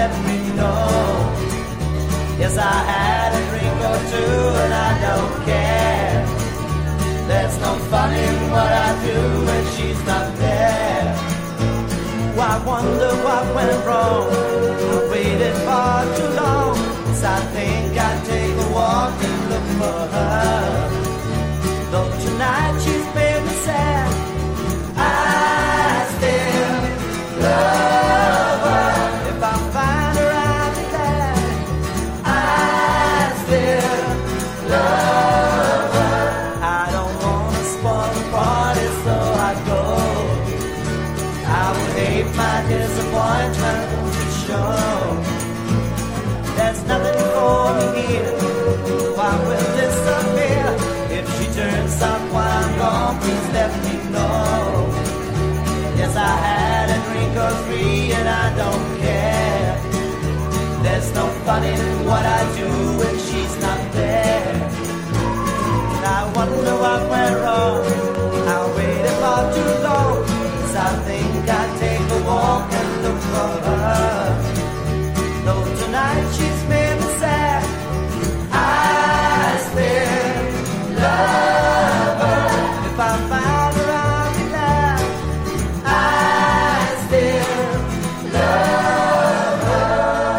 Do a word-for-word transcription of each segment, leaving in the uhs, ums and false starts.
let me know. Yes, I had a drink or two and I don't care. There's no fun in what I do when she's not there. Ooh, I wonder what went wrong. I waited far too long. So I think I'd take a walk and look for her. Though tonight she's made me sad, I still love her. If I find her, I'll be glad. I still love her. I don't wanna spoil the party, so I go. I would hate my disappointment to show. There's nothing for me here. Why will disappear? If she turns up while I'm gone, please let me know. Yes, I had a drink or three and I don't care. There's no fun in what I do when she's not there. And I wonder what went wrong. I waited far too long. So I think I'd take a walk and look for her. Though tonight she's made me sad, I still love her. If I find her, I'll be glad. I still love her.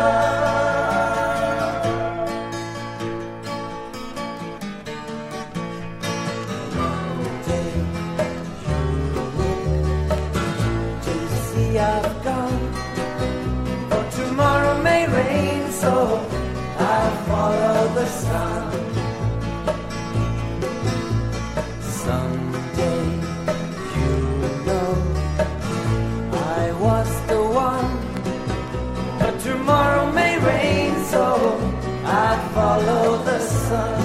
To see I've gone. For tomorrow may rain, so I'll follow the sun. Someday you know I was the one. But tomorrow may rain, so I'll follow the sun.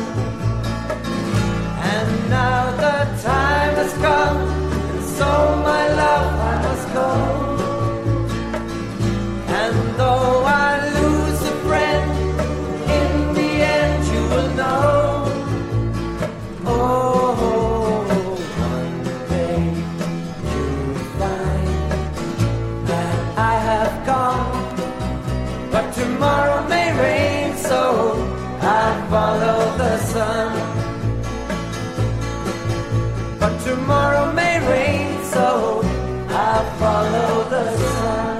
And now the time has come, and so my love I must go. And though I lose a friend, in the end you will know. Oh, one day you'll find that I have gone. But tomorrow may rain, so I'll follow the sun. But tomorrow may rain, so I'll follow the sun.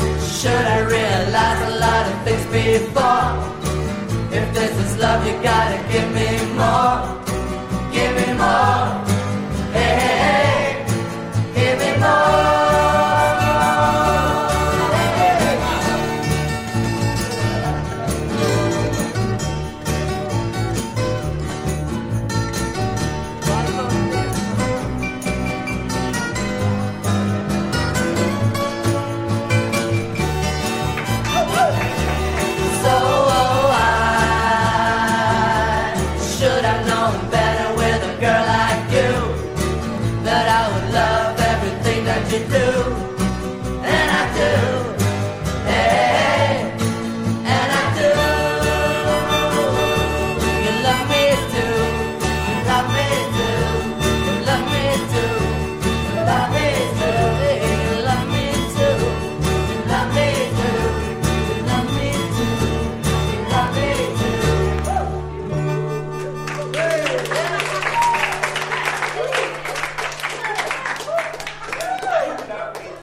If this is love, you gotta